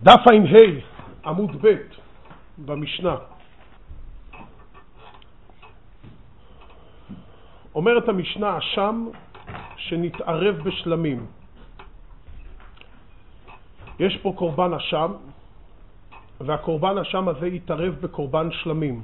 דף ע"ה עמוד ב' במשנה. אומרת המשנה, אשם שנתערב בשלמים. יש פה קורבן אשם, והקורבן אשם הזה יתערב בקורבן שלמים.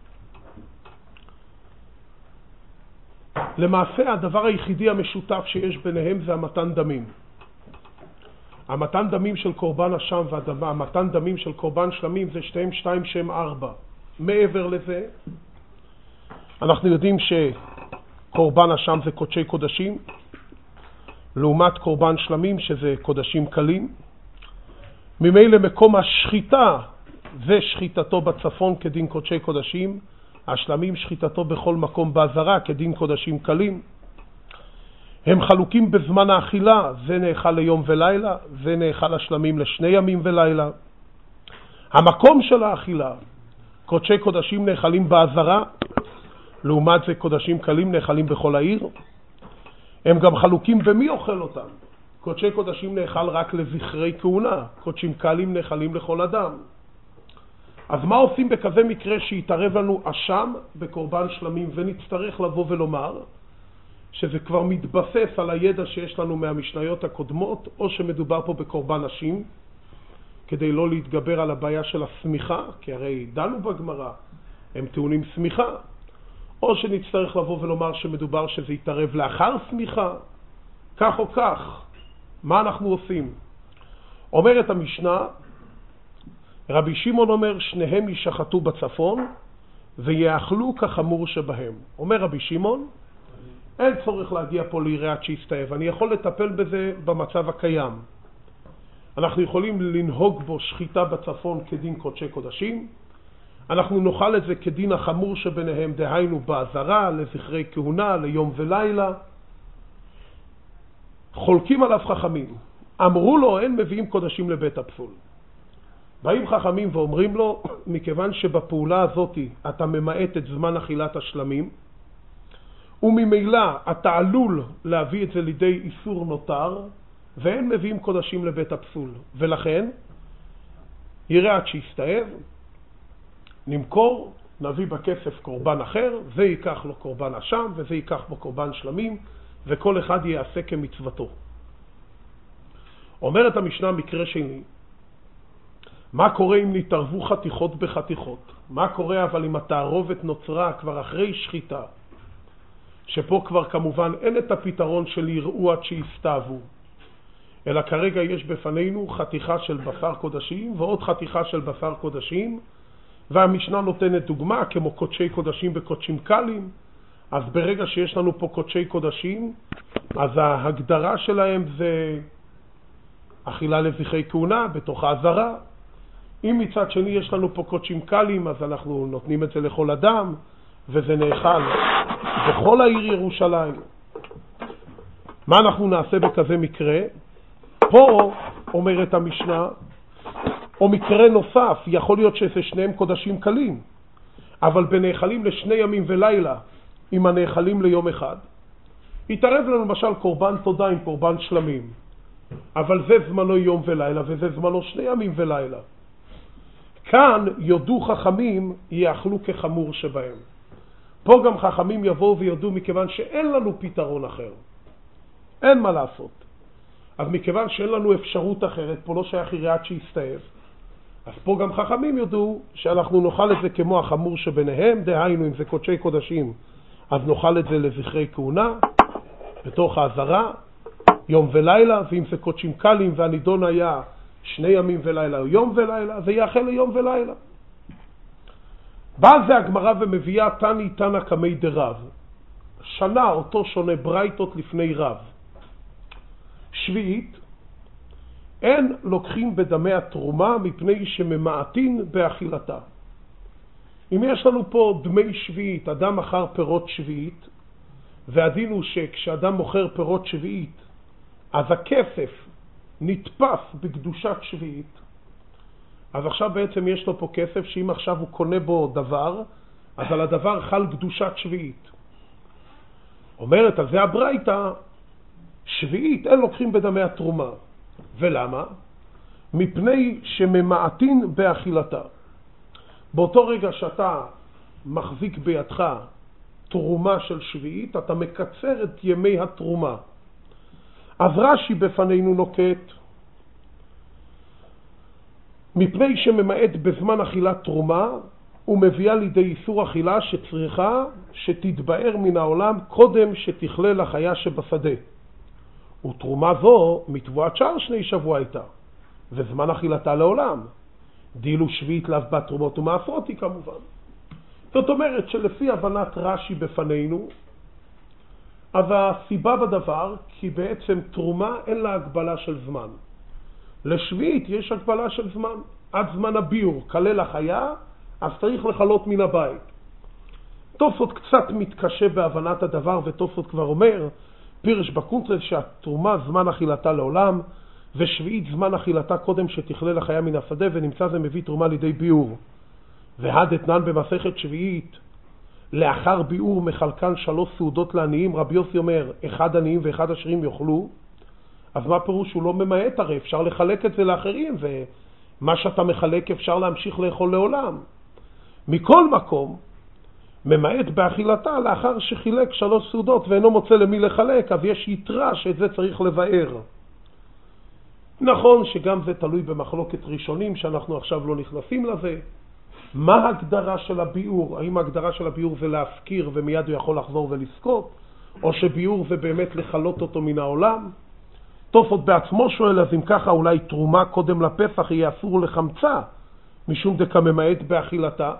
למעשה הדבר היחידי המשותף שיש ביניהם זה המתן דמים. המתן דמים של קורבן אשם והמתן דמים של קורבן שלמים זה שתיים שהם 4. מעבר לזה, אנחנו יודעים שקורבן אשם זה קודשי קודשים, לעומת קורבן שלמים שזה קודשים קלים. ממילא מקום השחיטה זה שחיטתו בצפון כדין קודשי קודשים, השלמים שחיטתו בכל מקום בעזרה כדין קודשים קלים. הם חלוקים בזמן האכילה, זה נאכל ליום ולילה, זה נאכל השלמים לשני ימים ולילה. המקום של האכילה, קודשי קודשים נאכלים בעזרה, לעומת זה קודשים קלים נאכלים בכל העיר. הם גם חלוקים במי אוכל אותם. קודשי קודשים נאכל רק לזכרי כהונה, קודשים קלים נאכלים לכל אדם. אז מה עושים בכזה מקרה שיתערב לנו אשם בקורבן שלמים, ונצטרך לבוא ולומר שזה כבר מתבסס על הידע שיש לנו מהמשניות הקודמות, או שמדובר פה בקורבן נשים, כדי לא להתגבר על הבעיה של הסמיכה, כי הרי דנו בגמרא, הם טעונים סמיכה, או שנצטרך לבוא ולומר שמדובר שזה יתערב לאחר סמיכה, כך או כך. מה אנחנו עושים? אומרת המשנה, רבי שמעון אומר, שניהם ישחטו בצפון ויאכלו כחמור שבהם. אומר רבי שמעון, אין צורך להגיע פה ליראת שיסתאב, אני יכול לטפל בזה במצב הקיים. אנחנו יכולים לנהוג בו שחיטה בצפון כדין קודשי קודשים, אנחנו נאכל את זה כדין החמור שביניהם, דהיינו בעזרה, לזכרי כהונה, ליום ולילה. חולקים עליו חכמים, אמרו לו אין מביאים קודשים לבית הפסול. באים חכמים ואומרים לו, מכיוון שבפעולה הזאת אתה ממעט את זמן אכילת השלמים, וממילא אתה עלול להביא את זה לידי איסור נותר, ואין מביאים קודשים לבית הפסול. ולכן, יראה עד שיסתאב, נמכור, נביא בכסף קורבן אחר, זה ייקח לו קורבן אשם, וזה ייקח בו קורבן שלמים, וכל אחד יעשה כמצוותו. אומרת המשנה מקרה שני, מה קורה אם נתערבו חתיכות בחתיכות? מה קורה אבל אם התערובת נוצרה כבר אחרי שחיטה? שפה כבר כמובן אין את הפתרון של יראו עד שיסתאבו, אלא כרגע יש בפנינו חתיכה של בשר קודשים ועוד חתיכה של בשר קודשים, והמשנה נותנת דוגמה כמו קודשי קודשים וקודשים קלים. אז ברגע שיש לנו פה קודשי קודשים, אז ההגדרה שלהם זה אכילה לזכרי כהונה בתוך העזרה. אם מצד שני יש לנו פה קודשים קלים, אז אנחנו נותנים את זה לכל אדם, וזה נאכל בכל העיר ירושלים. מה אנחנו נעשה בכזה מקרה? פה אומרת המשנה, או מקרה נוסף, יכול להיות שזה שניהם קודשים קלים, אבל בנאכלים לשני ימים ולילה, אם הנאכלים ליום אחד, יתערב לנו למשל קורבן תודה עם קורבן שלמים, אבל זה זמנו יום ולילה וזה זמנו שני ימים ולילה. כאן יודו חכמים יאכלו כחמור שבהם. פה גם חכמים יבואו ויודו, מכיוון שאין לנו פתרון אחר, אין מה לעשות. אז מכיוון שאין לנו אפשרות אחרת, פה לא שייך יראת שיסתאב, אז פה גם חכמים יודו שאנחנו נאכל את זה כמו החמור שביניהם, דהיינו אם זה קודשי קודשים אז נאכל את זה לזכרי כהונה בתוך העזרה יום ולילה, ואם זה קודשים קלים והנידון היה שני ימים ולילה או יום ולילה, זה יאכל ליום ולילה. באה זה הגמרא ומביאה תני תנא קמי דרב, שנה אותו שונה ברייתות לפני רב. שביעית, אין לוקחים בדמי התרומה מפני שממעטין באכילתה. אם יש לנו פה דמי שביעית, אדם מכר פירות שביעית, והדין הוא שכשאדם מוכר פירות שביעית, אז הכסף נתפס בקדושת שביעית, אז עכשיו בעצם יש לו פה כסף שאם עכשיו הוא קונה בו דבר, אז על הדבר חל קדושת שביעית. אומרת, אז זה הברייתא, שביעית אין לוקחים בדמי התרומה. ולמה? מפני שממעטין באכילתה. באותו רגע שאתה מחזיק בידך תרומה של שביעית, אתה מקצר את ימי התרומה. אז רש"י בפנינו נוקט, מפני שממעט בזמן אכילת תרומה, הוא מביאה לידי איסור אכילה שצריכה שתתבאר מן העולם קודם שתכלה לחיה שבשדה. ותרומה זו מתבואת שער 2 שבוע הייתה, וזמן אכילתה לעולם. דילו שביעית לאו בת תרומות ומעשרות היא כמובן. זאת אומרת שלפי הבנת רש"י בפנינו, אז הסיבה בדבר, כי בעצם תרומה אין לה הגבלה של זמן. לשביעית יש הגבלה של זמן. עד זמן הביור, כלל החיה, אז צריך לחלות מן הבית. תוספות קצת מתקשה בהבנת הדבר, ותוספות כבר אומר, פירש בקונטרס שהתרומה זמן אכילתה לעולם, ושביעית זמן אכילתה קודם שתכלה לחיה מן השדה, ונמצא זה מביא תרומה לידי ביור. והדתנן במסכת שביעית, לאחר ביאור מחלקן 3 סעודות לעניים, רבי יוסי אומר, 1 עניים ו1 עשירים יאכלו. אז מה פירוש? הוא לא ממעט, הרי אפשר לחלק את זה לאחרים, ומה שאתה מחלק אפשר להמשיך לאכול לעולם. מכל מקום, ממעט באכילתה לאחר שחילק 3 סעודות ואינו מוצא למי לחלק, אז יש יתרה שאת זה צריך לבאר. נכון שגם זה תלוי במחלוקת ראשונים, שאנחנו עכשיו לא נכנסים לזה. מה ההגדרה של הביאור? האם ההגדרה של הביאור זה להזכיר ומיד הוא יכול לחזור ולזכות? או שביאור זה באמת לחלות אותו מן העולם? תוספות בעצמו שואל, אז אם ככה אולי תרומה קודם לפסח יהיה אסור לחמצה, משום דקה ממעט באכילתה.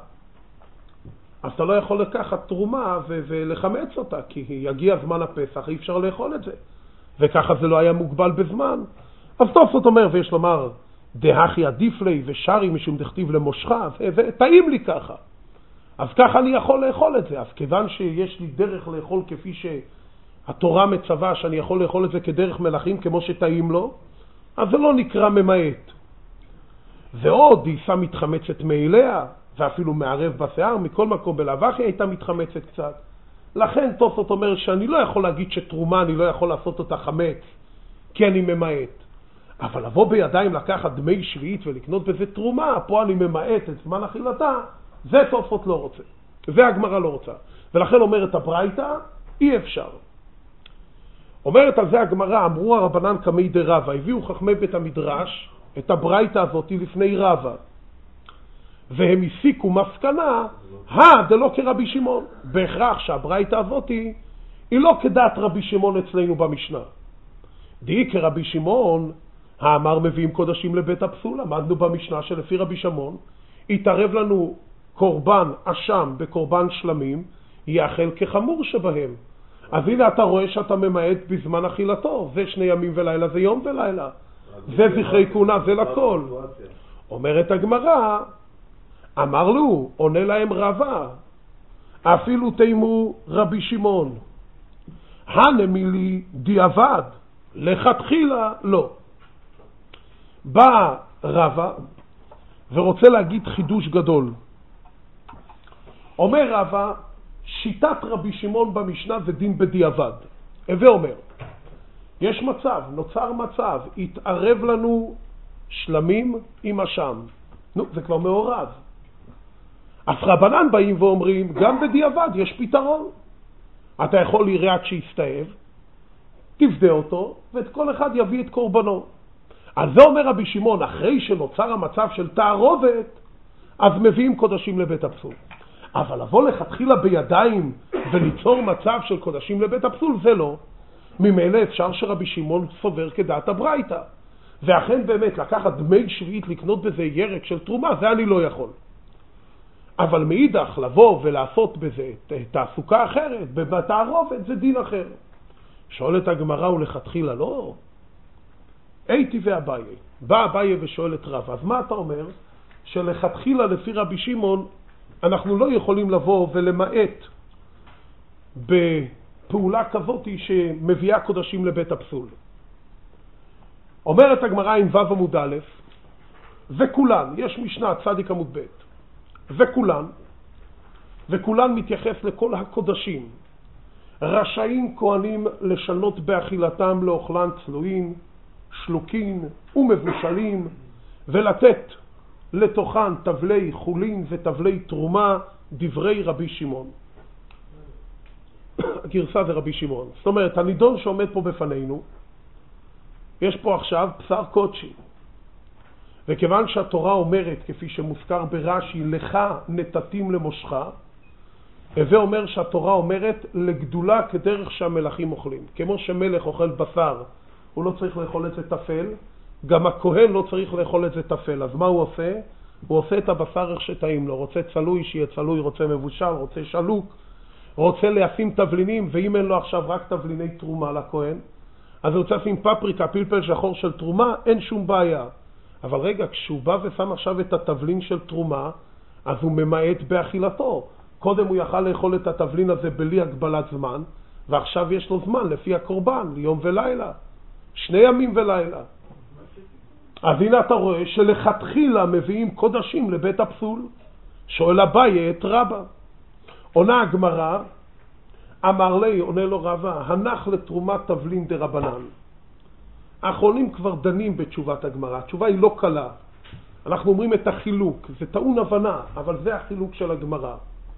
אז אתה לא יכול לקחת תרומה ולחמץ אותה, כי יגיע זמן הפסח, אי אפשר לאכול את זה. וככה זה לא היה מוגבל בזמן. אז תוספות אומר, ויש לומר, דהכי עדיף לי ושרי משום דכתיב למושכה, וטעים לי ככה. אז ככה אני יכול לאכול את זה. אז כיוון שיש לי דרך לאכול כפי שהתורה מצווה, שאני יכול לאכול את זה כדרך מלכים כמו שטעים לו, אז זה לא נקרא ממעט. ועוד דיסה מתחמצת מאליה, ואפילו מערב בשיער, מכל מקום בלבחי הייתה מתחמצת קצת. לכן תוספות אומר שאני לא יכול להגיד שתרומה אני לא יכול לעשות אותה חמץ, כי אני ממעט. אבל לבוא בידיים לקחת דמי שביעית ולקנות בזה תרומה, פה אני ממעט את זמן אכילתה, זה תוספות לא רוצה. זה הגמרא לא רוצה. ולכן אומרת הברייתא, אי אפשר. אומרת על זה הגמרא, אמרו הרבנן קמי דרבא, הביאו חכמי בית המדרש את הברייתא הזאת לפני רבא. והם הסיקו מסקנה, זה לא כרבי שמעון. בהכרח שהברייתא הזאת היא לא כדעת רבי שמעון אצלנו במשנה. די כרבי שמעון, האמר מביאים קודשים לבית הפסול, למדנו במשנה שלפי רבי שמעון, יתערב לנו קורבן אשם בקורבן שלמים, יאכל כחמור שבהם. אז הנה אתה רואה שאתה ממעט בזמן אכילתו, זה 2 ימים ולילה, זה יום ולילה. זה זכרי כהונה, זה לכל. אומרת הגמרא, אמר לו, עונה להם רבא, אפילו תימו רבי שמעון. הנמילי דיעבד, לכתחילה לא. בא רבא ורוצה להגיד חידוש גדול. אומר רבא, שיטת רבי שמעון במשנה זה דין בדיעבד. הווה אומר, יש מצב, נוצר מצב, יתערב לנו שלמים עם אשם. זה כבר מעורב. אז רבנן באים ואומרים, גם בדיעבד יש פתרון. אתה יכול לראה עד שיסתאב, תפדה אותו, ואת כל אחד יביא את קורבנו. על זה אומר רבי שמעון, אחרי שנוצר המצב של תערובת, אז מביאים קודשים לבית הפסול. אבל לבוא לכתחילה בידיים וליצור מצב של קודשים לבית הפסול, זה לא. ממילא אפשר שרבי שמעון סובר כדעת הברייתא. ואכן באמת לקחת דמי שביעית לקנות בזה ירק של תרומה, זה אני לא יכול. אבל מאידך לבוא ולעשות בזה תעסוקה אחרת, בתערובת זה דין אחר. שואלת הגמרא ולכתחילה לא. הייתי ואביי. בא אביי ושואל את רבא, אז מה אתה אומר? שלכתחילה לפי רבי שמעון אנחנו לא יכולים לבוא ולמעט בפעולה כזאת שמביאה קודשים לבית הפסול. אומרת הגמרא עם ו' עמוד א', וכולן, יש משנה צדיק עמוד ב', וכולן מתייחס לכל הקודשים. רשאים כהנים לשנות באכילתם לאוכלן צלויים, שלוקין ומבושלים, ולתת לתוכן תבלי חולין ותבלי תרומה, דברי רבי שמעון. הגרסה זה רבי שמעון. זאת אומרת, הנידון שעומד פה בפנינו, יש פה עכשיו בשר קודשי. וכיוון שהתורה אומרת, כפי שמוזכר ברש"י, לך נתתים למושך, הווה אומר שהתורה אומרת לגדולה כדרך שהמלכים אוכלים. כמו שמלך אוכל בשר, הוא לא צריך לאכול את זה תפל, גם הכהן לא צריך לאכול את זה תפל. אז מה הוא עושה? הוא עושה את הבשר איך שטעים לו. רוצה צלוי, שיהיה צלוי, רוצה מבושל, רוצה שלוק, רוצה להשים תבלינים, ואם אין לו עכשיו רק תבליני תרומה לכהן, אז הוא רוצה לשים פפריקה, פלפל שחור של תרומה, אין שום בעיה. אבל רגע, כשהוא בא ושם עכשיו את התבלין של תרומה, אז הוא ממעט באכילתו. קודם הוא יכל לאכול את התבלין הזה בלי הגבלת זמן, ועכשיו יש לו זמן לפי הקורבן, יום ולילה, 2 ימים ולילה. אז הנה אתה רואה שלכתחילה מביאים קודשים לבית הפסול. שואל אביי את רבא. עונה הגמרא, אמר לי, עונה לו רבא, הנח לתרומת תבלין דרבנן. האחרונים כבר דנים בתשובת הגמרא. התשובה היא לא קלה. אנחנו אומרים את החילוק, זה טעון הבנה, אבל זה החילוק של הגמרא.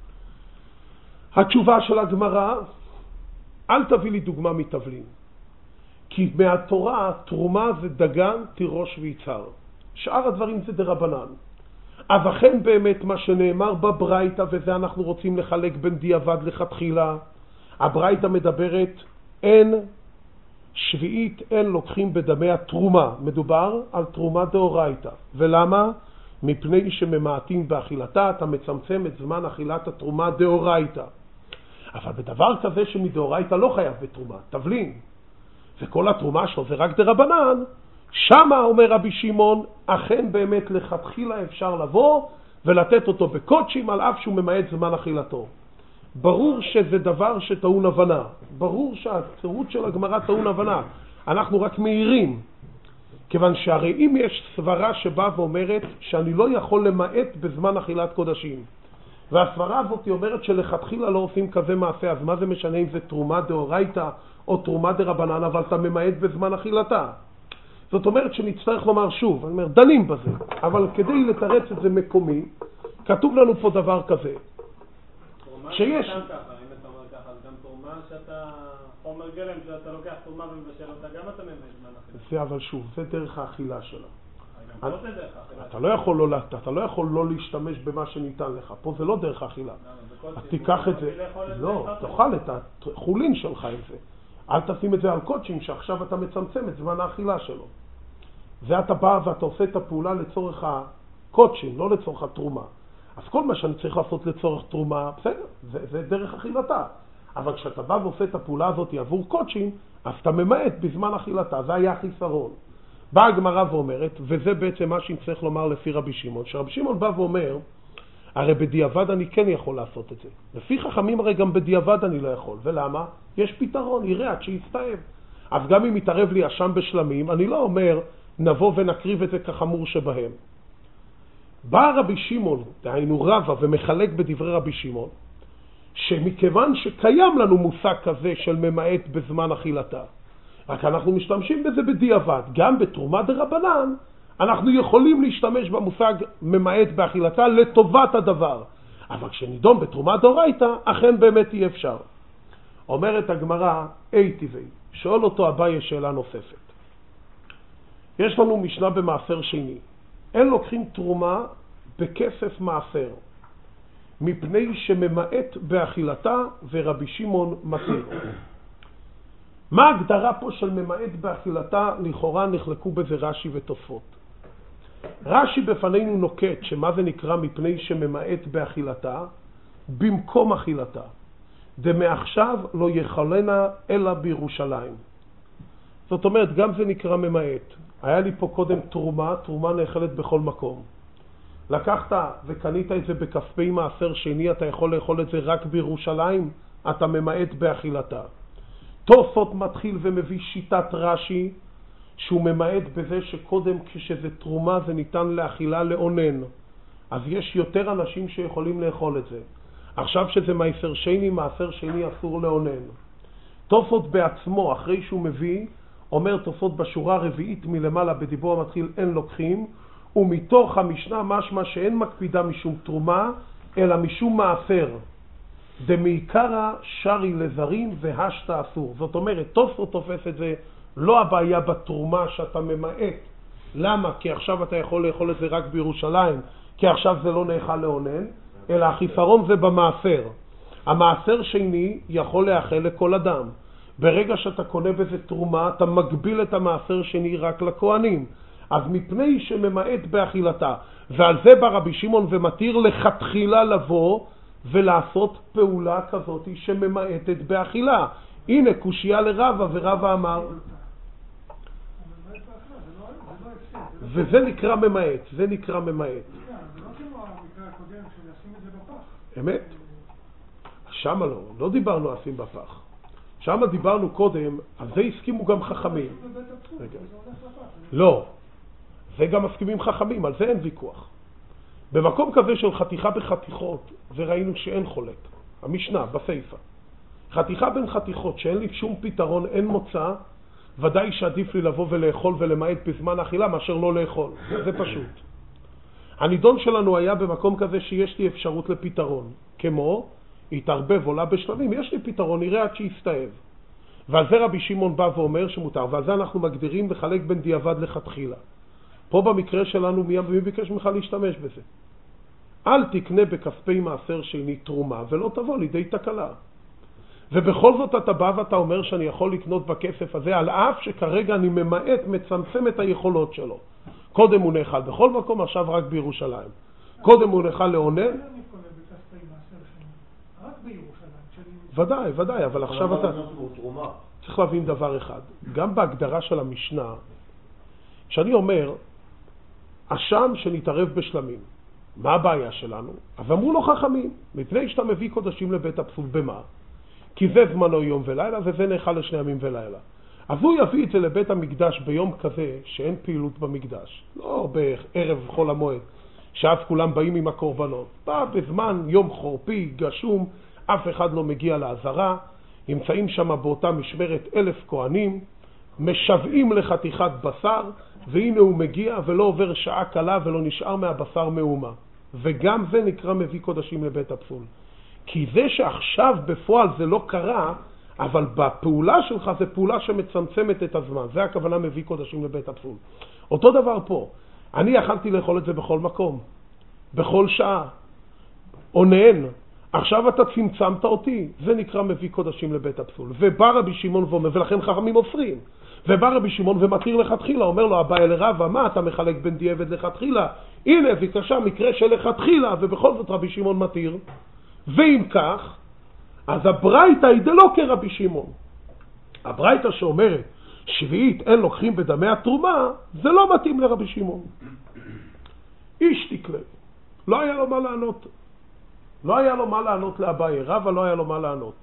התשובה של הגמרא, אל תביא לי דוגמה מתבלין. כי מהתורה תרומה זה דגן, תירוש ויצהר. שאר הדברים זה דרבנן. אז אכן באמת מה שנאמר בברייתא, וזה אנחנו רוצים לחלק בין דיעבד לכתחילה, הברייתא מדברת, אין שביעית, אין לוקחים בדמי התרומה. מדובר על תרומה דאורייתא. ולמה? מפני שממעטים באכילתה, אתה מצמצם את זמן אכילת התרומה דאורייתא. אבל בדבר כזה שמדאורייתא לא חייב בתרומה, תבלין, וכל התרומה שלו זה רק דרבנן, שמה אומר רבי שמעון, אכן באמת לכתחילה אפשר לבוא ולתת אותו בקודשים, על אף שהוא ממעט זמן אכילתו. ברור שזה דבר שטעון הבנה, ברור שהצירות של הגמרא טעון הבנה, אנחנו רק מעירים, כיוון שהרי אם יש סברה שבאה ואומרת שאני לא יכול למעט בזמן אכילת קודשים, והסברה הזאת אומרת שלכתחילה לא עושים כזה מעשה, אז מה זה משנה אם זה תרומה דאורייתא או תרומה דרבנן, אבל אתה ממעט בזמן אכילתה? זאת אומרת שנצטרך לומר שוב, אני אומר, דנים בזה, אבל כדי לתרץ את זה מקומי, כתוב לנו פה דבר כזה. שיש... אם אתה אומר ככה, אז גם תרומה שאתה חומר גלם, שאתה לוקח תרומה ומבשל אותה, גם אתה ממעט זמן אכילתה. זה אבל שוב, זה דרך האכילה שלה. אתה לא יכול לא להשתמש במה שניתן לך. פה זה לא דרך האכילה. אז תיקח את זה, לא, תאכל את החולין שלך עם זה. אל תשים את זה על קודשים שעכשיו אתה מצמצם את זמן האכילה שלו. זה אתה בא ואתה עושה את הפעולה לצורך הקודשים, לא לצורך התרומה. אז כל מה שאני צריך לעשות לצורך תרומה, בסדר, זה דרך אכילתה. אבל כשאתה בא ועושה את הפעולה הזאת עבור קודשים, אז אתה ממעט בזמן אכילתה. זה היה החיסרון. באה הגמרא ואומרת, וזה בעצם מה שצריך לומר לפי רבי שמעון, שרבי שמעון בא ואומר, הרי בדיעבד אני כן יכול לעשות את זה. לפי חכמים הרי גם בדיעבד אני לא יכול. ולמה? יש פתרון, יראה עד שיסתאב. אז גם אם יתערב לי אשם בשלמים, אני לא אומר, נבוא ונקריב את זה כחמור שבהם. בא רבי שמעון, דהיינו רבא, ומחלק בדברי רבי שמעון, שמכיוון שקיים לנו מושג כזה של ממעט בזמן אכילתה, רק אנחנו משתמשים בזה בדיעבד. גם בתרומה דרבנן אנחנו יכולים להשתמש במושג ממעט באכילתה לטובת הדבר. אבל כשנידון בתרומה דאורייתא, אכן באמת אי אפשר. אומרת הגמרא, אי טבעי. שואל אותו אביי שאלה נוספת. יש לנו משנה במעשר שני. אין לוקחים תרומה בכסף מעשר, מפני שממעט באכילתה ורבי שמעון מתיר. מה ההגדרה פה של ממעט באכילתה? לכאורה נחלקו בזה רש"י ותוספות. רש"י בפנינו נוקט שמה זה נקרא מפני שממעט באכילתה, במקום אכילתה. דמעכשיו לא יאכלנה אלא בירושלים. זאת אומרת, גם זה נקרא ממעט. היה לי פה קודם תרומה, תרומה נאכלת בכל מקום. לקחת וקנית את זה בכספי מעשר שני, אתה יכול לאכול את זה רק בירושלים, אתה ממעט באכילתה. תוספות מתחיל ומביא שיטת רש"י, שהוא ממעט בזה שקודם כשזה תרומה זה ניתן לאכילה לאונן. אז יש יותר אנשים שיכולים לאכול את זה. עכשיו שזה מעשר שני, מעשר שני אסור לאונן. תוספות בעצמו, אחרי שהוא מביא, אומר תוספות בשורה הרביעית מלמעלה בדיבור המתחיל אין לוקחים, ומתוך המשנה משמע שאין מקפידה משום תרומה, אלא משום מעשר. דמעיקרא שרי לזרים והשתא אסור. זאת אומרת, תוספות תופס את זה, לא הבעיה בתרומה שאתה ממעט. למה? כי עכשיו אתה יכול לאכול את זה רק בירושלים, כי עכשיו זה לא נאכל לאונן, אלא החיסרון זה במעשר. המעשר שני יכול לאכל לכל אדם. ברגע שאתה קונה בזה תרומה, אתה מגביל את המעשר שני רק לכהנים. אז מפני שממעט באכילתה, ועל זה בא רבי שמעון ומתיר לכתחילה לבוא ולעשות פעולה כזאת שממעטת באכילה. הנה קושיה לרבא, ורבא אמר, וזה נקרא ממעט, זה נקרא ממעט. זה לא כמו המקרה הקודם של לשים את זה בפח. אמת? שמה לא דיברנו לשים בפח. שמה דיברנו קודם, על זה הסכימו גם חכמים. לא, זה גם מסכימים חכמים, על זה אין ויכוח. במקום כזה של חתיכה בחתיכות, וראינו שאין חולק. המשנה, בסייפה. חתיכה בין חתיכות שאין לי שום פתרון, אין מוצא, ודאי שעדיף לי לבוא ולאכול ולמעט בזמן אכילה מאשר לא לאכול. זה פשוט. הנידון שלנו היה במקום כזה שיש לי אפשרות לפתרון. כמו, התערבב עולה בשלבים, יש לי פתרון, נראה עד שיסתאב. ועל זה רבי שמעון בא ואומר שמותר, ועל זה אנחנו מגדירים לחלק בין דיעבד לכתחילה. פה במקרה שלנו מי ביקש ממך להשתמש בזה? אל תקנה בכספי מעשר שני תרומה ולא תבוא לידי תקלה. ובכל זאת אתה בא ואתה אומר שאני יכול לקנות בכסף הזה, על אף שכרגע אני ממעט, מצמצם את היכולות שלו. קודם הוא נאכל בכל מקום, עכשיו רק בירושלים. קודם הוא נאכל לאונן. ודאי, אבל עכשיו אתה צריך להבין דבר אחד. גם בהגדרה של המשנה, שאני אומר, אשם שנתערב בשלמים, מה הבעיה שלנו? אז אמרו לו חכמים, מפני שאתה מביא קודשים לבית הפסול, במה? כי זה זמנו יום ולילה, וזה נאכל לשני ימים ולילה. אז הוא יביא את זה לבית המקדש ביום כזה שאין פעילות במקדש. לא בערב חול המועד, שאז כולם באים עם הקורבנות. בא בזמן יום חורפי, גשום, אף אחד לא מגיע לעזרה, נמצאים שם באותה משמרת 1000 כהנים, משוועים לחתיכת בשר, והנה הוא מגיע ולא עובר שעה קלה ולא נשאר מהבשר מאומה. וגם זה נקרא מביא קודשים לבית הפסול. כי זה שעכשיו בפועל זה לא קרה, אבל בפעולה שלך זה פעולה שמצמצמת את הזמן. זה הכוונה מביא קודשים לבית הפסול. אותו דבר פה. אני יכלתי לאכול את זה בכל מקום, בכל שעה. אונן. עכשיו אתה צמצמת אותי. זה נקרא מביא קודשים לבית הפסול. ובא רבי שמעון ואומר, ולכן חכמים אוסרים. ובא רבי שמעון ומתיר לכתחילה, אומר לו הבא אל רבא, מה אתה מחלק בין דיעבד לכתחילה? הנה ביקשה מקרה של לכתחילה, ובכל זאת רבי שמעון מתיר. ואם כך, אז הברייתא היא דלא כרבי שמעון. הברייתא שאומרת שביעית אין לוקחים בדמי התרומה, זה לא מתאים לרבי שמעון. איש תקלה. לא היה לו מה לענות. לא היה לו מה לענות לאביי, רבא לא היה לו מה לענות.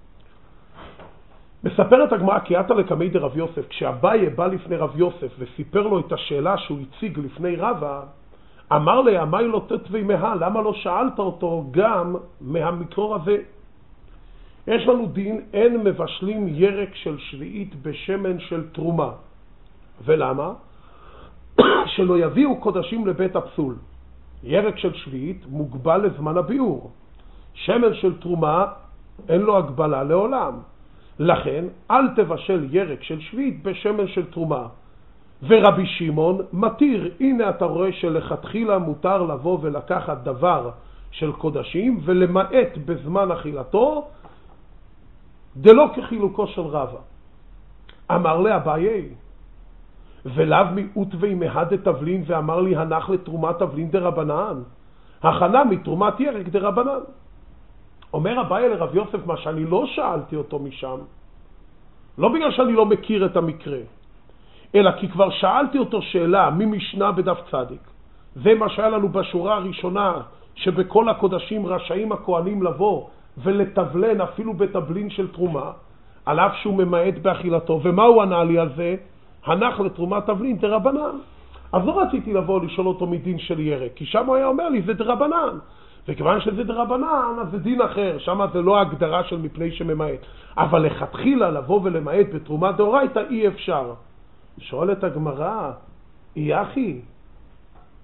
מספרת הגמרא כי עתה לקמי דרב יוסף, כשאביי בא לפני רב יוסף וסיפר לו את השאלה שהוא הציג לפני רבא, אמר לי, אמי לא תתווי מה, למה לא שאלת אותו גם מהמקרור הזה? יש לנו דין, אין מבשלים ירק של שביעית בשמן של תרומה. ולמה? שלא יביאו קודשים לבית הפסול. ירק של שביעית מוגבל לזמן הביאור. שמן של תרומה אין לו הגבלה לעולם. לכן אל תבשל ירק של שביעית בשמן של תרומה. ורבי שמעון מתיר. הנה אתה רואה שלכתחילה מותר לבוא ולקחת דבר של קודשים ולמעט בזמן אכילתו, דלא כחילוקו של רבא. אמר לאביי, ולאו מיעוט וימהד תבלין, ואמר לי הנח לתרומת תבלין דרבנן, הכנה מתרומת ירק דרבנן. אומר אביי לרב יוסף, מה שאני לא שאלתי אותו משם, לא בגלל שאני לא מכיר את המקרה, אלא כי כבר שאלתי אותו שאלה ממשנה בדף צדיק. זה מה שהיה לנו בשורה הראשונה, שבכל הקודשים רשאים הכהנים לבוא ולתבלן אפילו בתבלין של תרומה, על אף שהוא ממעט באכילתו. ומה הוא ענה לי על זה? הנח לתרומת תבלין דרבנן. אז לא רציתי לבוא לשאול אותו מדין של ירק, כי שם הוא היה אומר לי זה דרבנן. וכיוון שזה דרבנן, אז זה דין אחר, שם זה לא הגדרה של מפני שממעט. אבל לכתחילה לבוא ולמעט בתרומת דאורייתא אי אפשר. שואלת הגמרא, אחי,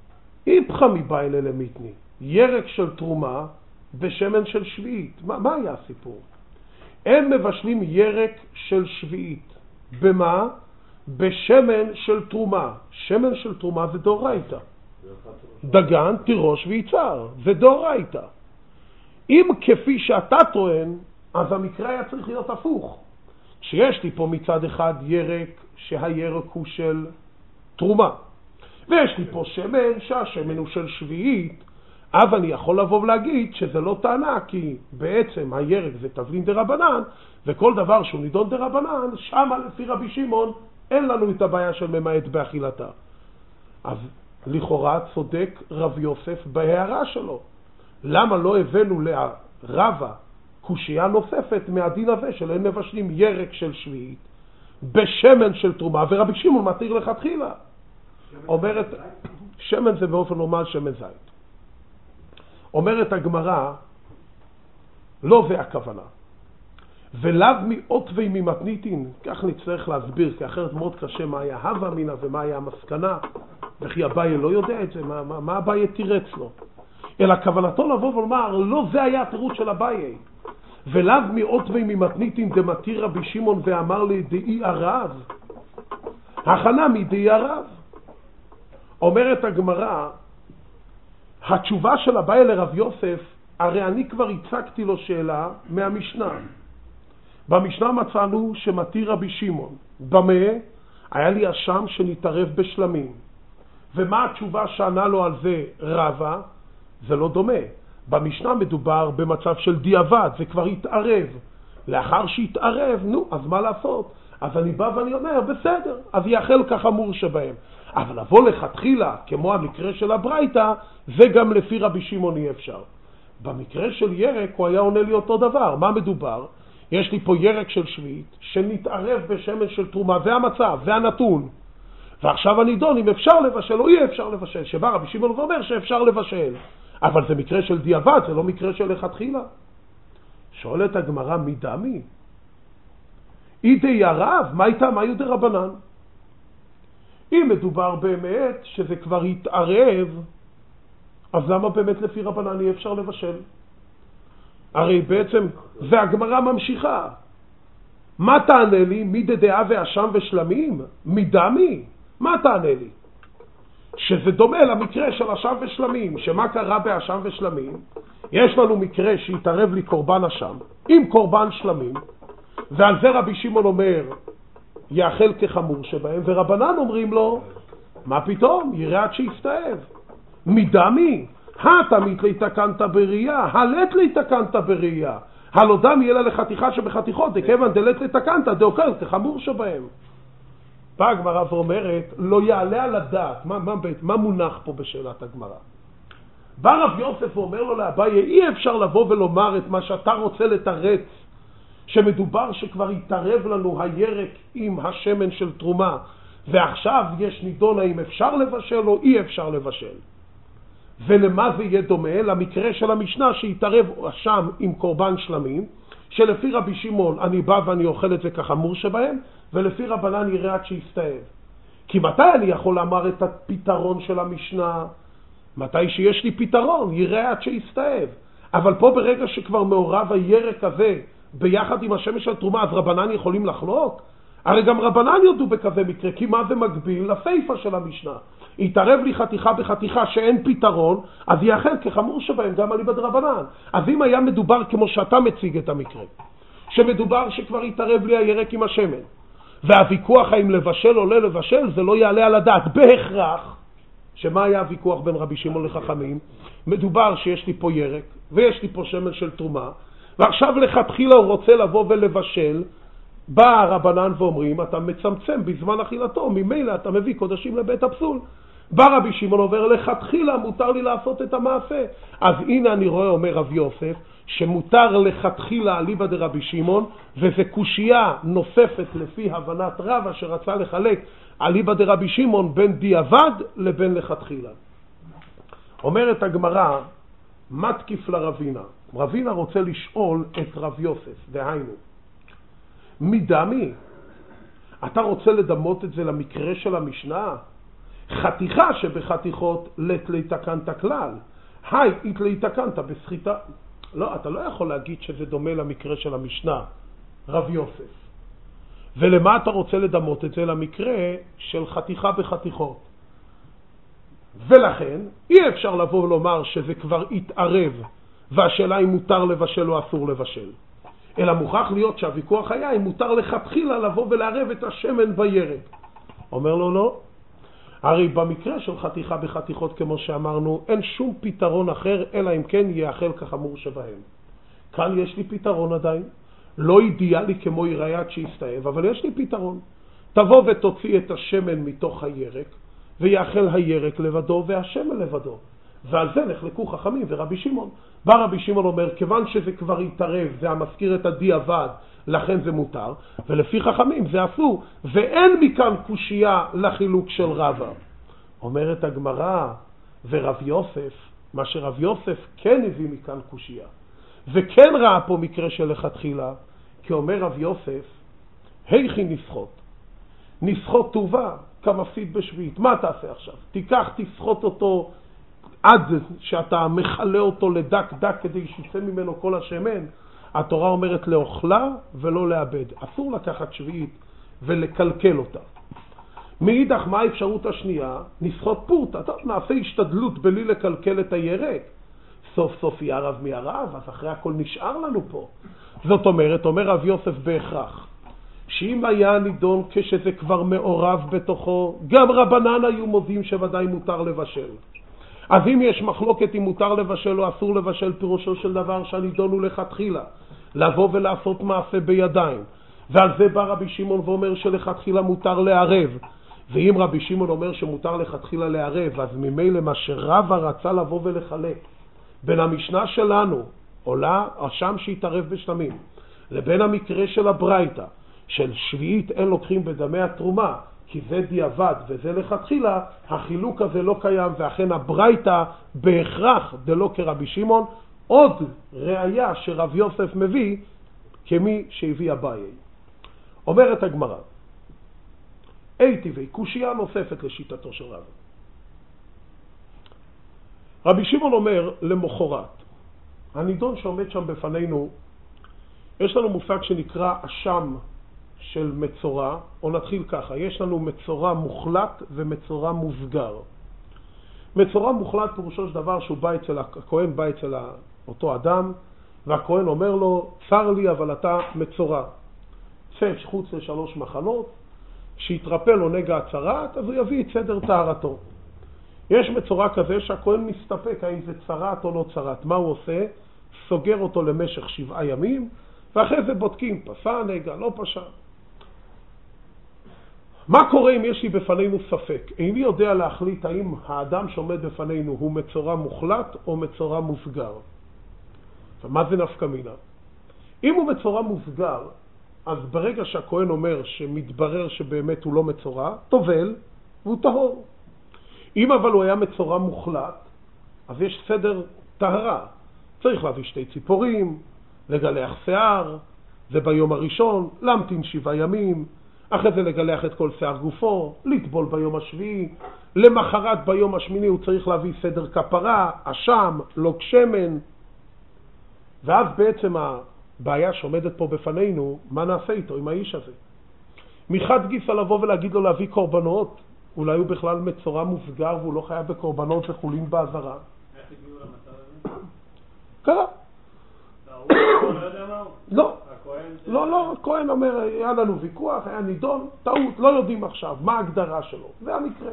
איפכה מבעלה למיתני, ירק של תרומה בשמן של שביעית. מה היה הסיפור? הם מבשלים ירק של שביעית. במה? בשמן של תרומה. שמן של תרומה זה דאורייתא. דגן, תירוש ויצהר, זה דאורייתא. אם כפי שאתה טוען, אז המקרה היה צריך להיות הפוך. שיש לי פה מצד אחד ירק שהירק הוא של תרומה, ויש לי פה שמן שהשמן הוא של שביעית, אז אני יכול לבוא ולהגיד שזה לא טענה, כי בעצם הירק זה תבלין דרבנן, וכל דבר שהוא נידון דרבנן, שמה לפי רבי שמעון אין לנו את הבעיה של ממעט באכילתה. אז לכאורה צודק רב יוסף בהערה שלו. למה לא הבאנו לרבה קושייה נוספת מהדין הזה של אין מבשלים ירק של שביעית בשמן של תרומה, ורבי שמעון מתיר לכתחילה? אומרת, שמן זה באופן נורמל שמן זית. אומרת הגמרא, לא זה הכוונה. ולאו מאות וממתניתין, כך נצטרך להסביר, כי אחרת מאוד קשה מה היה הווה מינה ומה היה המסקנה, וכי אביי לא יודע את זה, מה אביי תירץ לו? אלא כוונתו לבוא ולומר, לא זה היה התירוץ של אביי. ולאו מאות וממתניתין דמתיר רבי שמעון ואמר לי דאי הרב, הכנה מדאי הרב. אומרת הגמרא, התשובה של אביי לרב יוסף, הרי אני כבר הצגתי לו שאלה מהמשנה. במשנה מצאנו שמתיר רבי שמעון. במה? היה לי אשם שנתערב בשלמים. ומה התשובה שענה לו על זה רבה? זה לא דומה. במשנה מדובר במצב של דיעבד, זה כבר התערב. לאחר שהתערב, אז מה לעשות? אז אני בא ואני אומר, בסדר, אז יאכל כחמור שבהם. אבל לבוא לכתחילה, כמו המקרה של הברייתא, זה גם לפי רבי שמעון אי אפשר. במקרה של ירק הוא היה עונה לי אותו דבר. מה מדובר? יש לי פה ירק של שביעית שנתערב בשמן של תרומה, זה המצב, זה הנתון. ועכשיו אני דון אם אפשר לבשל או אי אפשר לבשל, שבא רבי שמעון ואומר שאפשר לבשל. אבל זה מקרה של דיעבד, זה לא מקרה של לכתחילה. שואלת הגמרא, מי דמי? אידי הרב, מה איתה? מה יהודי רבנן? אם מדובר באמת שזה כבר התערב, אז למה באמת לפי רבנן אי אפשר לבשל? הרי בעצם, והגמרא ממשיכה. מה תענה לי? מי דדעה ואשם ושלמים? מי דמי? מה תענה לי? שזה דומה למקרה של אשם ושלמים. שמה קרה באשם ושלמים? יש לנו מקרה שהתערב לי קורבן אשם עם קורבן שלמים, ועל זה רבי שמעון אומר יאכל כחמור שבהם, ורבנן אומרים לו מה פתאום? יראה עד שיסתאב. מי דמי? התמית להתקנת בראייה, הלט להתקנת בראייה, הלא דם יהיה לה לחתיכה שבחתיכות, דכיוון דלת להתקנת דאוכל כחמור שבהם. באה הגמרא ואומרת, לא יעלה על הדעת. מה מונח פה בשאלת הגמרא? בא רב יוסף ואומר לו לאביי, אי אפשר לבוא ולומר את מה שאתה רוצה לתרץ, שמדובר שכבר יתערב לנו הירק עם השמן של תרומה, ועכשיו יש נידון האם אפשר לבשל או אי אפשר לבשל. ולמה זה יהיה דומה? למקרה של המשנה שהתערב שם עם קורבן שלמים, שלפי רבי שמעון אני בא ואני אוכל את זה כחמור שבהם, ולפי רבנן יראה עד שיסתאב. כי מתי אני יכול לומר את הפתרון של המשנה? מתי שיש לי פתרון, יראה עד שיסתאב. אבל פה ברגע שכבר מעורב הירק הזה ביחד עם השמש של תרומה, אז רבנן יכולים לחלוק? הרי גם רבנן יודו בכזה מקרה, כי מה זה מגביל? לסייפה של המשנה. יתערב לי חתיכה בחתיכה שאין פתרון, אז יאכל כחמור שבהם גם על איבד רבנן. אז אם היה מדובר כמו שאתה מציג את המקרה, שמדובר שכבר יתערב לי הירק עם השמן, והוויכוח האם לבשל או לא לבשל, זה לא יעלה על הדעת. בהכרח, שמה היה הוויכוח בין רבי שמעון לחכמים? מדובר שיש לי פה ירק, ויש לי פה שמן של תרומה, ועכשיו לכתחילה הוא רוצה לבוא ולבשל, בא הרבנן ואומרים, אתה מצמצם בזמן אכילתו, ממילא אתה מביא קודשים לבית הפסול. בא רבי שמעון אומר, לכתחילה מותר לי לעשות את המעשה. אז הנה אני רואה, אומר רב יוסף, שמותר לכתחילה אליבא דרבי שמעון, וזה קושייה נוספת לפי הבנת רבא שרצה לחלק אליבא דרבי שמעון בין דיעבד לבין לכתחילה. אומרת הגמרא, מה תקיף לרבינה? רבינה רוצה לשאול את רב יוסף, דהיינו, מי דמי? אתה רוצה לדמות את זה למקרה של המשנה? חתיכה שבחתיכות לתקנת כלל. היי, התקנת בסחיטה. לא, אתה לא יכול להגיד שזה דומה למקרה של המשנה, רב יוסף. ולמה אתה רוצה לדמות את זה? למקרה של חתיכה בחתיכות. ולכן אי אפשר לבוא ולומר שזה כבר התערב, והשאלה אם מותר לבשל או אסור לבשל. אלא מוכרח להיות שהוויכוח היה אם מותר לכתחילה לבוא ולערב את השמן בירק. אומר לו לא. הרי במקרה של חתיכה בחתיכות, כמו שאמרנו, אין שום פתרון אחר, אלא אם כן יאכל כחמור שבהם. כאן יש לי פתרון עדיין, לא אידיאלי כמו יראת שיסתאב, אבל יש לי פתרון. תבוא ותוציא את השמן מתוך הירק, ויאכל הירק לבדו והשמן לבדו. ועל זה נחלקו חכמים ורבי שמעון. בא רבי שמעון אומר, כיוון שזה כבר יתערב, זה המזכיר את הדיעבד, לכן זה מותר, ולפי חכמים זה אסור, ואין מכאן קושייה לחילוק של רבא. אומרת הגמרא, ורב יוסף, מה שרב יוסף כן הביא מכאן קושייה, וכן ראה פה מקרה של לכתחילה, כי אומר רב יוסף, היכי נסחוט? נסחוט טובה כמפסיד בשביעית. מה תעשה עכשיו? תיקח, תסחוט אותו עד שאתה מחלה אותו לדק דק כדי שיצא ממנו כל השמן. התורה אומרת לאוכלה ולא לאבד. אסור לקחת שביעית ולקלקל אותה. מאידך, מה האפשרות השנייה? נסחוט פורטה. טוב, נעשה השתדלות בלי לקלקל את הירק. סוף סוף יערב מיערב, אז אחרי הכל נשאר לנו פה. זאת אומרת, אומר רב יוסף בהכרח, שאם היה נידון כשזה כבר מעורב בתוכו, גם רבנן היו מודים שוודאי מותר לבשל. אז אם יש מחלוקת אם מותר לבשל או אסור לבשל, פירושו של דבר שהנידון הוא לכתחילה, לבוא ולעשות מעשה בידיים. ועל זה בא רבי שמעון ואומר שלכתחילה מותר לערב. ואם רבי שמעון אומר שמותר לכתחילה לערב, אז ממילא מה שרבא רצה לבוא ולחלק בין המשנה שלנו, עולה השם שהתערב בשלמים, לבין המקרה של הברייתא, של שביעית אין לוקחים בדמי התרומה, כי זה דיעבד וזה לכתחילה, החילוק הזה לא קיים, ואכן הברייתא בהכרח דלא כרבי שמעון, עוד ראיה שרב יוסף מביא כמי שהביא אביי. אומרת הגמרא, טבעי, קושייה נוספת לשיטתו של רב. רבי שמעון אומר למחרת, הנידון שעומד שם בפנינו, יש לנו מושג שנקרא אשם של מצורע, או נתחיל ככה, יש לנו מצורע מוחלט ומצורע מוסגר. מצורע מוחלט פירושו של דבר שהוא בא אצל הכהן, בא אצל אותו אדם, והכהן אומר לו, צר לי אבל אתה מצורע. צא חוץ לשלוש מחנות, כשיתרפא לו נגע הצרת, אז הוא יביא את סדר טהרתו. יש מצורע כזה שהכהן מסתפק האם זה צרת או לא צרת. מה הוא עושה? סוגר אותו למשך 7 ימים, ואחרי זה בודקים, פסע נגע, לא פשע. מה קורה אם יש לי בפנינו ספק? איני יודע להחליט האם האדם שעומד בפנינו הוא מצורע מוחלט או מצורע מוסגר. ומה זה נפקא מינה? אם הוא מצורע מוסגר, אז ברגע שהכהן אומר שמתברר שבאמת הוא לא מצורע, טובל והוא טהור. אם אבל הוא היה מצורע מוחלט, אז יש סדר טהרה. צריך להביא 2 ציפורים, לגלח שיער, זה ביום הראשון, להמתין 7 ימים, אחרי זה לגלח את כל שיער גופו, לטבול ביום השביעי, למחרת ביום השמיני הוא צריך להביא סדר כפרה, אשם, לוג שמן, ואז בעצם הבעיה שעומדת פה בפנינו, מה נעשה איתו עם האיש הזה? מחד גיסא לבוא ולהגיד לו להביא קורבנות, אולי הוא בכלל מצורע מוסגר והוא לא חייב בקורבנות וחולין בעזרה. איך הגיעו למצב הזה? קרה. הוא לא יודע מה הוא? לא. לא, הכהן אומר, היה לנו ויכוח, היה נידון, טעות, לא יודעים עכשיו, מה ההגדרה שלו. זה המקרה.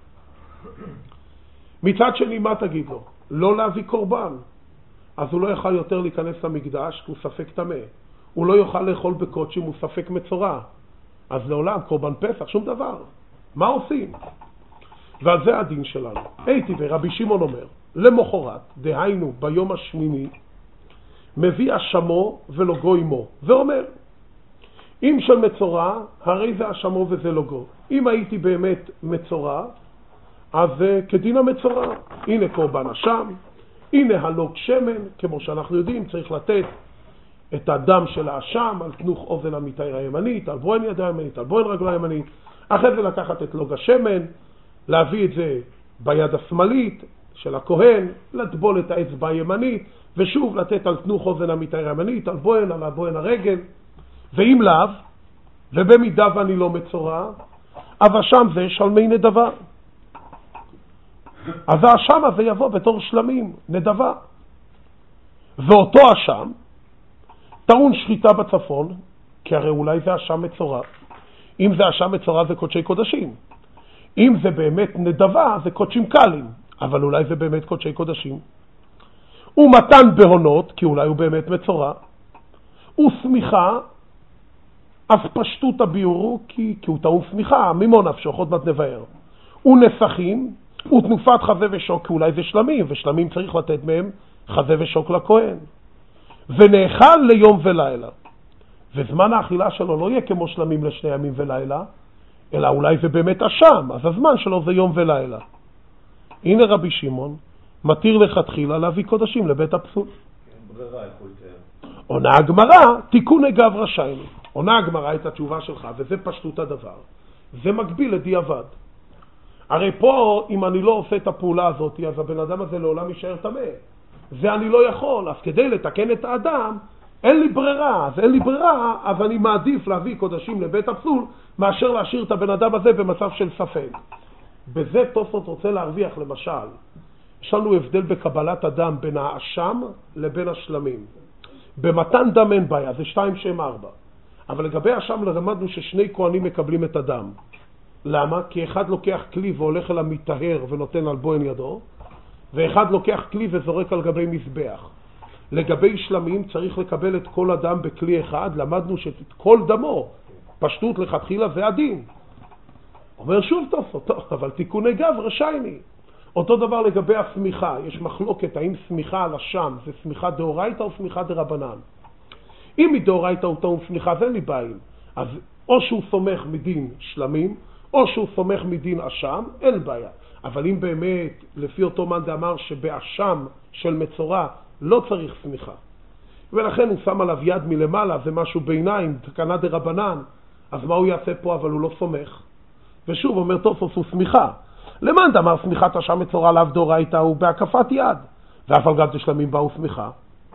מצד שני, מה תגיד לו? לא להביא קורבן. אז הוא לא יוכל יותר להיכנס למקדש, כי הוא ספק טמא. הוא לא יוכל לאכול בקודשים, הוא ספק מצורע. אז לעולם, קורבן פסח, שום דבר. מה עושים? ועל זה הדין שלנו. ורבי שמעון אומר, למחרת, דהיינו ביום השמיני, מביא אשמו ולוגו עמו, ואומר, אם של מצורע, הרי זה אשמו וזה לוגו. אם הייתי באמת מצורע, אז כדין המצורע. הנה קורבן אשם, הנה הלוג שמן, כמו שאנחנו יודעים, צריך לתת את הדם של האשם על תנוך אוזן המיטה הימנית, על בוין ידה הימנית, על בוין רגלה הימנית, אחרי זה לקחת את לוג השמן, להביא את זה ביד השמאלית של הכהן, לטבול את האצבע הימנית, ושוב לתת על תנוך אוזן המתאר הימנית, על בוהן, על הבוהן הרגל, ואם לאו, ובמידה ואני לא מצורע, אז השם זה שלמי נדבה. אז השם הזה יבוא בתור שלמים, נדבה. ואותו השם, טעון שחיטה בצפון, כי הרי אולי זה השם מצורע. אם זה השם מצורע זה קודשי קודשים. אם זה באמת נדבה זה קודשים קלים, אבל אולי זה באמת קודשי קודשים. ומתן בהונות, כי אולי הוא באמת מצורע. וסמיכה, אז פשטות הביאורו, כי הוא טעון סמיכה, ממון נפשו, עוד מעט נבהר. ונסכים, ותנופת חזה ושוק, כי אולי זה שלמים, ושלמים צריך לתת מהם חזה ושוק לכהן. ונאכל ליום ולילה. וזמן האכילה שלו לא יהיה כמו שלמים לשני ימים ולילה, אלא אולי זה באמת אשם, אז הזמן שלו זה יום ולילה. הנה רבי שמעון, מתיר לכתחילה להביא קודשים לבית הפסול. ברירה יכול לתאר. עונה הגמרא, תיקון אגב רשיינו. עונה הגמרא את התשובה שלך, וזה פשטות הדבר. זה מקביל לדיעבד. הרי פה, אם אני לא עושה את הפעולה הזאת, אז הבן אדם הזה לעולם יישאר טמא. זה אני לא יכול, אז כדי לתקן את האדם, אין לי ברירה, אז אני מעדיף להביא קודשים לבית הפסול, מאשר להשאיר את הבן אדם הזה במצב של ספק. בזה תוספות רוצה להרוויח, למשל, יש לנו הבדל בקבלת אדם בין האשם לבין השלמים. במתן דם אין בעיה, זה 2 שם 4. אבל לגבי האשם למדנו ששני כהנים מקבלים את הדם. למה? כי אחד לוקח כלי והולך אל המטהר ונותן על בוהן ידו, ואחד לוקח כלי וזורק על גבי מזבח. לגבי שלמים צריך לקבל את כל הדם בכלי אחד, למדנו שאת כל דמו, פשטות לכתחילה זה הדין. אומר שוב טוב, אבל תיקוני גב רשייני. אותו דבר לגבי הסמיכה, יש מחלוקת האם סמיכה על השם זה סמיכה דאורייתא או סמיכה דרבנן. אם היא דאורייתא הוא טעון סמיכה זה אין לי בעיה. אז או שהוא סומך מדין שלמים, או שהוא סומך מדין אשם, אין בעיה. אבל אם באמת, לפי אותו מאן דאמר שבאשם של מצורע לא צריך סמיכה, ולכן הוא שם עליו יד מלמעלה, זה משהו ביניים, תקנה דרבנן, אז מה הוא יעשה פה? אבל הוא לא סומך. ושוב אומר תוספות הוא סמיכה. למאן דאמר סמיכת אשם מצורע לאו דאורייתא הוא בהקפת יד, ואף על גב דשלמים באו סמיכה.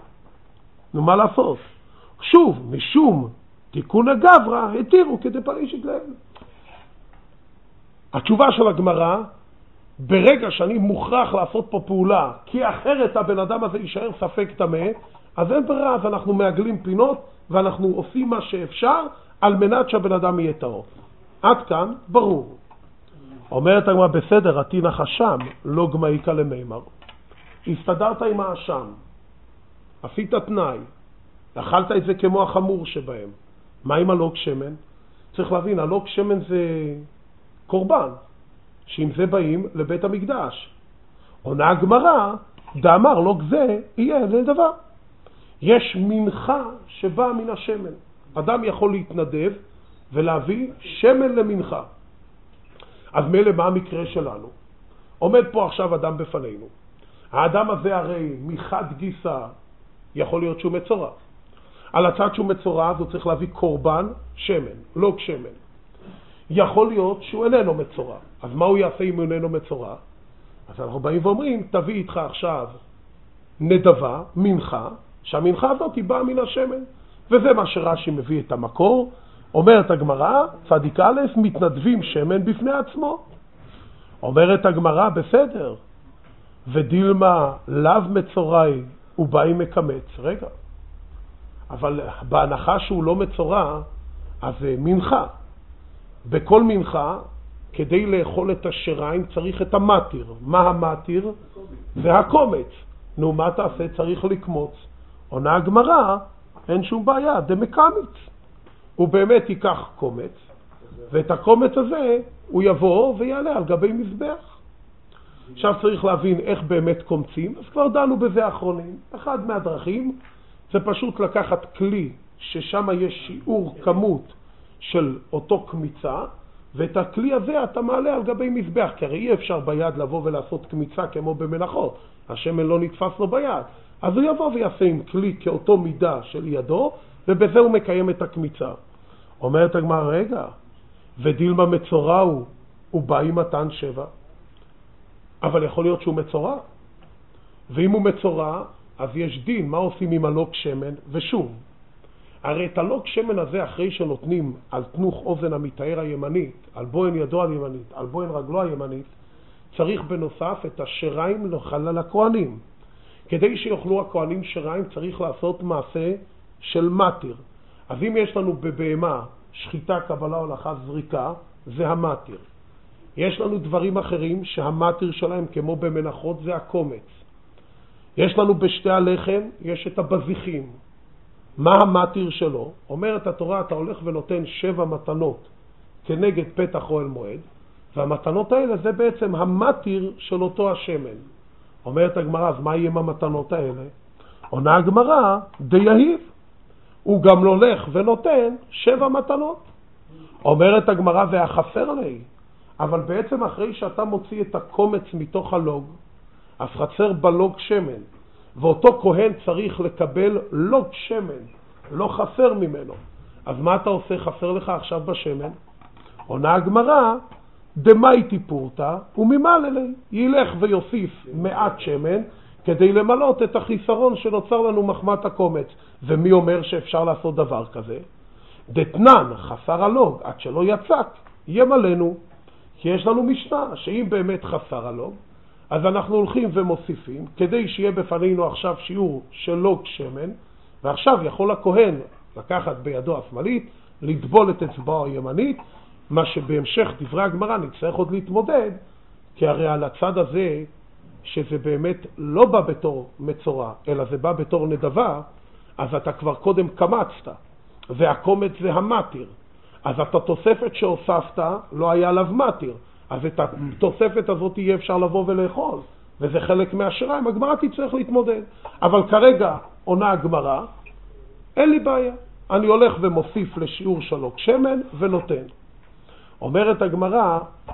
נו מה לעשות? שוב, משום תיקון הגברא התירו כדי פרישית להם. התשובה של הגמרא, ברגע שאני מוכרח לעשות פה פעולה, כי אחרת הבן אדם הזה יישאר ספק טמא, אז אין ברירה, אז אנחנו מעגלים פינות, ואנחנו עושים מה שאפשר, על מנת שהבן אדם יהיה טהור. עד כאן, ברור. אומרת הגמרא, בסדר, עתינא חשם, לא גמאיקא למימר. הסתדרת עם האשם, עשית תנאי, אכלת את זה כמו החמור שבהם. מה עם הלוג שמן? צריך להבין, הלוג שמן זה קורבן, שעם זה באים לבית המקדש. עונה הגמרא, דאמר לוג זה יהיה לדבר. יש מנחה שבאה מן השמן. אדם יכול להתנדב ולהביא שמן למנחה. אז מילא מה המקרה שלנו? עומד פה עכשיו אדם בפנינו. האדם הזה הרי מחד גיסא יכול להיות שהוא מצורע. על הצד שהוא מצורע הוא צריך להביא קורבן שמן, לוג שמן. יכול להיות שהוא איננו מצורע. אז מה הוא יעשה אם הוא איננו מצורע? אז אנחנו באים ואומרים, תביא איתך עכשיו נדבה, מנחה, שהמנחה הזאת היא באה מן השמן. וזה מה שרש"י מביא את המקור. אומרת הגמרא, צדיק א', מתנדבים שמן בפני עצמו. אומרת הגמרא, בסדר. ודילמה לאו מצורעי ובאי מקמץ. רגע. אבל בהנחה שהוא לא מצורע, אז מנחה. בכל מנחה, כדי לאכול את השריים צריך את המטיר. מה המטיר? זה הקומץ. נו, מה תעשה? צריך לקמוץ. עונה הגמרא, אין שום בעיה, דמקמיץ. הוא באמת ייקח קומץ, ואת הקומץ הזה הוא יבוא ויעלה על גבי מזבח. עכשיו צריך להבין איך באמת קומצים, אז כבר דנו בזה האחרונים. אחד מהדרכים זה פשוט לקחת כלי ששם יש שיעור כמות של אותו קמיצה, ואת הכלי הזה אתה מעלה על גבי מזבח, כי הרי אי אפשר ביד לבוא ולעשות קמיצה כמו במנחות, השמן לא נתפס לו ביד. אז הוא יבוא ויעשה עם כלי כאותו מידה של ידו, ובזה הוא מקיים את הקמיצה. אומרת הגמרא, רגע, ודילמה מצורע הוא בא עם מתן 7. אבל יכול להיות שהוא מצורע. ואם הוא מצורע, אז יש דין, מה עושים עם הלוג שמן? ושוב, הרי את הלוג שמן הזה אחרי שנותנים על תנוך אוזן המתאר הימנית, על בוין ידו הימנית, על בוין רגלו הימנית, צריך בנוסף את השריים לחלל הכהנים. כדי שיוכלו הכהנים שריים צריך לעשות מעשה של מתיר. אז אם יש לנו בבהמה שחיטה, קבלה, הולכה, זריקה, זה המתיר. יש לנו דברים אחרים שהמתיר שלהם כמו במנחות זה הקומץ. יש לנו בשתי הלחם, יש את הבזיחים. מה המתיר שלו? אומרת התורה, אתה הולך ונותן 7 מתנות כנגד פתח אוהל מועד, והמתנות האלה זה בעצם המתיר של אותו השמן. אומרת הגמרא, אז מה יהיה עם המתנות האלה? עונה הגמרא, דייהיב. הוא גם הולך ונותן 7 מתנות. אומרת הגמרא, והחסר לי. אבל בעצם אחרי שאתה מוציא את הקומץ מתוך הלוג, אז חסר בלוג שמן. ואותו כהן צריך לקבל לוג שמן, לא חסר ממנו. אז מה אתה עושה? חסר לך עכשיו בשמן? עונה הגמרא, דמאי טיפורתא וממלא לי. ילך ויוסיף מעט שמן כדי למלות את החיסרון שנוצר לנו מחמת הקומץ. ומי אומר שאפשר לעשות דבר כזה? דתנן חסר הלוג עד שלא יצק ימלנו. כי יש לנו משנה שאם באמת חסר הלוג, אז אנחנו הולכים ומוסיפים כדי שיהיה בפנינו עכשיו שיעור של לוג שמן, ועכשיו יכול הכהן לקחת בידו השמאלית, לטבול את אצבעו הימנית, מה שבהמשך דברי הגמרא נצטרך עוד להתמודד, כי הרי על הצד הזה שזה באמת לא בא בתור מצורע, אלא זה בא בתור נדבה, אז אתה כבר קודם קמצת, והקומץ זה המתיר. אז את התוספת שהוספת לא היה עליו מתיר, אז את התוספת הזאת יהיה אפשר לבוא ולאכול, וזה חלק מהשריים, הגמרא תצטרך להתמודד. אבל כרגע עונה הגמרא, אין לי בעיה, אני הולך ומוסיף לשיעור של לוג שמן ונותן. אומרת הגמרא,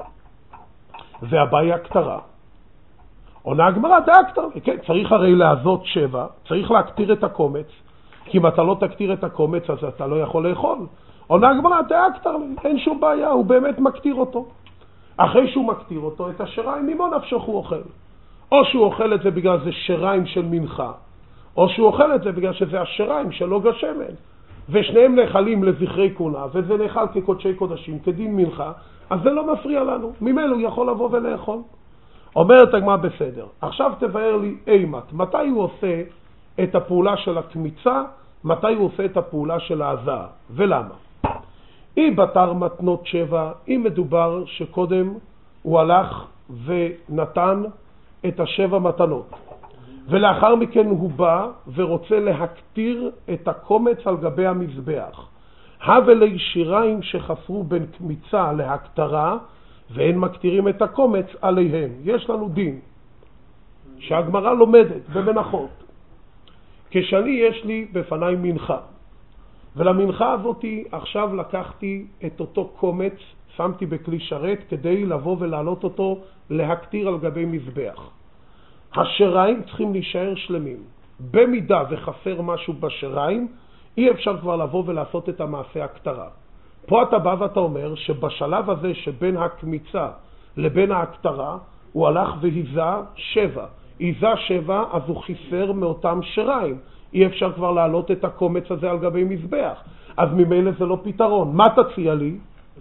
והבעיה קטרה. עונה הגמרא, די קטרה, כן, צריך הרי לעזות 7, צריך להקטיר את הקומץ, כי אם אתה לא תקטיר את הקומץ אז אתה לא יכול לאכול. עונה הגמרא, די קטרה, אין שום בעיה, הוא באמת מקטיר אותו. אחרי שהוא מקטיר אותו, את השריים ממו נפשך הוא אוכל. או שהוא אוכל את זה בגלל זה שריים של מנחה, או שהוא אוכל את זה בגלל שזה השריים של לוג השמן. ושניהם נאכלים לזכרי כהונה, וזה נאכל כקודשי קודשים, כדין מנחה, אז זה לא מפריע לנו. ממנו הוא יכול לבוא ולאכול. אומרת הגמרא, בסדר. עכשיו תבהר לי אימת, מתי הוא עושה את הפעולה של הקמיצה, מתי הוא עושה את הפעולה של ההזעה, ולמה? אם בתר מתנות 7, אם מדובר שקודם הוא הלך ונתן את 7 מתנות, ולאחר מכן הוא בא ורוצה להקטיר את הקומץ על גבי המזבח. הבלי שיריים שחסרו בין קמיצה להקטרה, ואין מקטירים את הקומץ עליהם. יש לנו דין שהגמרא לומדת במנחות. כשאני יש לי בפניי מנחה, ולמנחה הזאת עכשיו לקחתי את אותו קומץ, שמתי בכלי שרת כדי לבוא ולהעלות אותו להקטיר על גבי מזבח. השריים צריכים להישאר שלמים. במידה וחסר משהו בשריים, אי אפשר כבר לבוא ולעשות את המעשה הקטרה. פה אתה בא ואתה אומר שבשלב הזה שבין הקמיצה לבין ההקטרה, הוא הלך והיזה 7. היזה 7, אז הוא חיסר מאותם שריים. אי אפשר כבר להעלות את הקומץ הזה על גבי מזבח. אז ממילא זה לא פתרון. מה תציע לי?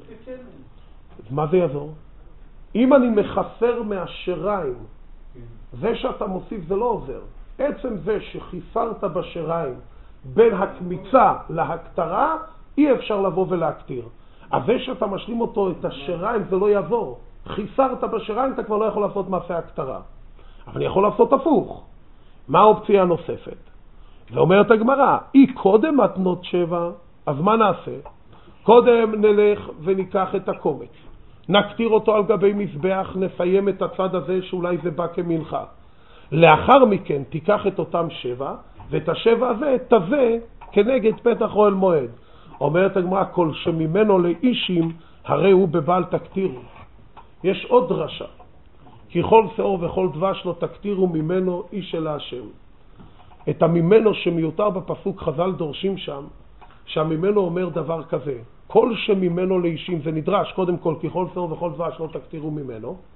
אז מה זה יעזור? אם אני מחסר מהשריים, זה שאתה מוסיף זה לא עוזר. עצם זה שחיסרת בשריים בין הקמיצה להקטרה, אי אפשר לבוא ולהקטיר. אז זה שאתה משלים אותו, את השריים, זה לא יעזור. חיסרת בשריים, אתה כבר לא יכול לעשות מעשה הקטרה. אבל אני יכול לעשות הפוך. מה האופציה הנוספת? ואומרת הגמרא, אי קודם מתנות 7, אז מה נעשה? קודם נלך וניקח את הקומץ, נקטיר אותו על גבי מזבח, נסיים את הצד הזה שאולי זה בא כמנחה. לאחר מכן תיקח את אותם 7, ואת ה7 הזה תזה כנגד פתח אוהל מועד. אומרת הגמרא, כל שממנו לאישים, הרי הוא בבעל תקטירו. יש עוד דרשה, כי כל שאור וכל דבש לא תקטירו ממנו איש אל השם. את הממנו שמיותר בפסוק חז"ל דורשים שם, שהממנו אומר דבר כזה, כל שממנו לאישים, זה נדרש קודם כל, כי כל שאור וכל דבש לא תקטירו ממנו,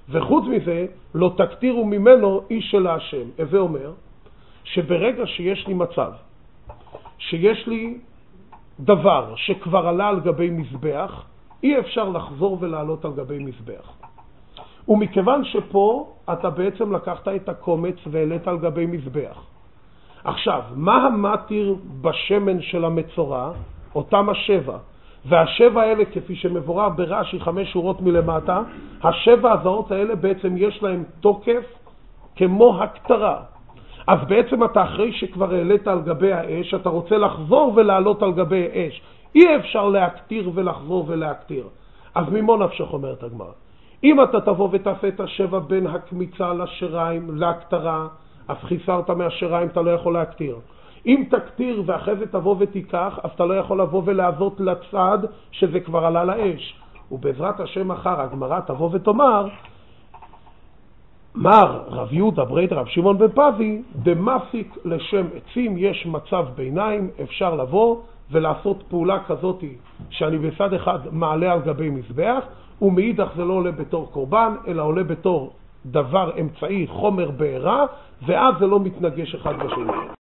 וחוץ מזה, לא תקטירו ממנו איש של השם. הווה אומר, שברגע שיש לי מצב, שיש לי דבר שכבר עלה על גבי מזבח, אי אפשר לחזור ולעלות על גבי מזבח. ומכיוון שפה אתה בעצם לקחת את הקומץ והעלית על גבי מזבח. עכשיו, מה המתיר בשמן של המצורע? אותם השבע. והשבע האלה, כפי שמבורר ברש"י 5 שורות מלמטה, השבע הזעות האלה בעצם יש להם תוקף כמו הקטרה. אז בעצם אתה אחרי שכבר העלית על גבי האש, אתה רוצה לחזור ולעלות על גבי האש. אי אפשר להקטיר ולחזור ולהקטיר. אז ממה נפשך אומרת הגמרא? אם אתה תבוא ותעשה את השבע בין הקמיצה לשיריים, להקטרה, אז חיסרת מהשיריים, אתה לא יכול להקטיר. אם תקטיר ואחרי זה תבוא ותיקח, אז אתה לא יכול לבוא ולעזות לצד שזה כבר עלה לאש. ובעזרת השם אחר הגמרא תבוא ותאמר, מר רב יהודה ברית רב שמעון בן פזי, דמסיק לשם עצים, יש מצב ביניים, אפשר לבוא ולעשות פעולה כזאת שאני בצד אחד מעלה על גבי מזבח, ומאידך זה לא עולה בתור קורבן, אלא עולה בתור דבר אמצעי, חומר בעירה, ואז זה לא מתנגש אחד בשני.